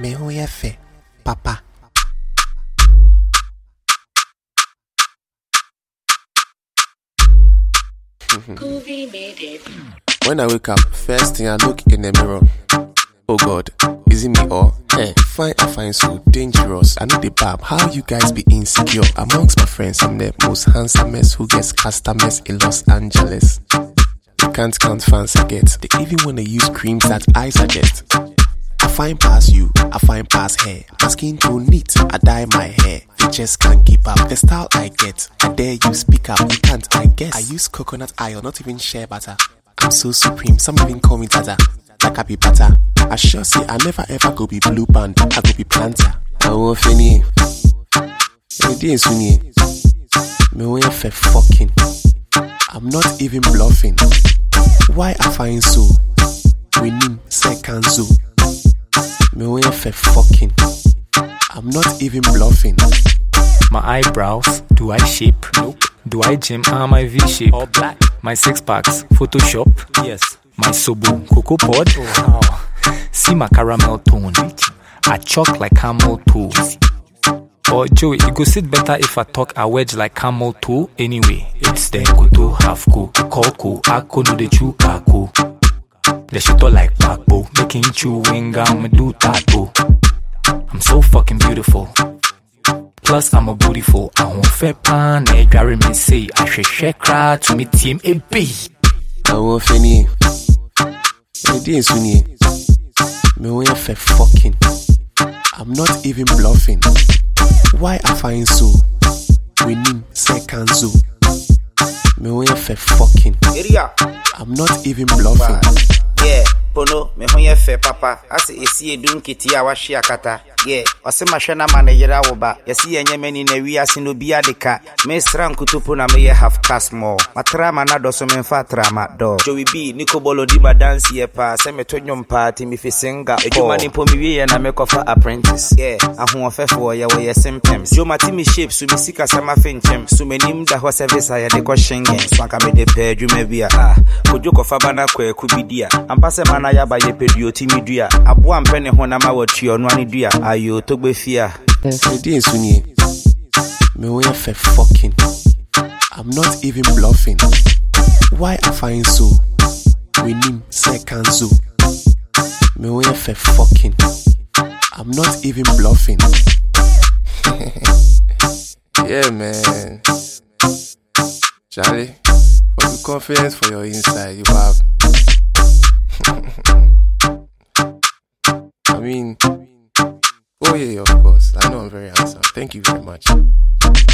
Me who ye fe, papa. When I wake up, first thing I look in the mirror. Oh God, is it me or fine? I find so dangerous. I know the bab. How you guys be insecure? Amongst my friends, I'm the most handsomest who gets customers in Los Angeles. You can't count fans I get. They even wanna use creams that I suggest. I find past you, I find past hair. My skin too neat, I dye my hair. They just can't keep up. The style I get, I dare you speak up. You can't, I guess. I use coconut oil, not even shea butter. I'm so supreme, some even call me Tata. Like I be butter. I sure say I never ever go be blue band. I go be planter. I won't finish. Me won't fe fucking. I'm not even bluffing. Why I find so? Winning second zoo. Me won't fe fucking. I'm not even bluffing. My eyebrows, do I shape? Nope. Do I gym? My V shape. All black. My six packs, Photoshop. Yes. My sobo, cocoa pod. Oh, wow. See my caramel tone. I chalk like camel toe. Oh Joey, it go sit better if I talk a wedge like camel toe. Anyway, it's then go to half co, coco, ako no de chew kako. The shit all like backbo, making chewing gum do taco. I'm so fucking beautiful. Plus I'm a beautiful. I won't fair pan, Gary me say I should share crowd to meet team a B. I won't finish. Me won't fe fucking. I'm not even bluffing. Why I find so? Winning second zoo. Me won't fe fucking. I'm not even bluffing. Yeah, Pono, me won't fe papa. I say esi edun kiti a washi akata. Yeah, ose mashana manejera woba. Yesi enye meni ne wi asino bia deka. Me sran kutupu na me half cast more. Matrama na do so me fa trama do. Joey B Nico Bolo di ma dance ye pa. Se me tonyo party mi fi singa. Ejuma ni po mi wi na me kofa apprentice. Yeah, ahu ofefo ye we symptoms. Jo mati mi shape so mi sika sama finchem. So me nim da ho service ya de ko shingen. So aka me de pe dwuma bia kojo kofa bana kwa kubidia. Ampase mana ya ba ye peduo ti mi dua. Abo ampe ne ho na ma watuo no ani dua. Ayo togbe fia. Me won't fe fucking. I'm not even bluffing. Why I find so? Winning second zoo. Me won't fe fucking. I'm not even bluffing. Yeah, man. Charlie, for the confidence for your inside, you have. I mean, oh yeah, of course. I know I'm very handsome. Thank you very much.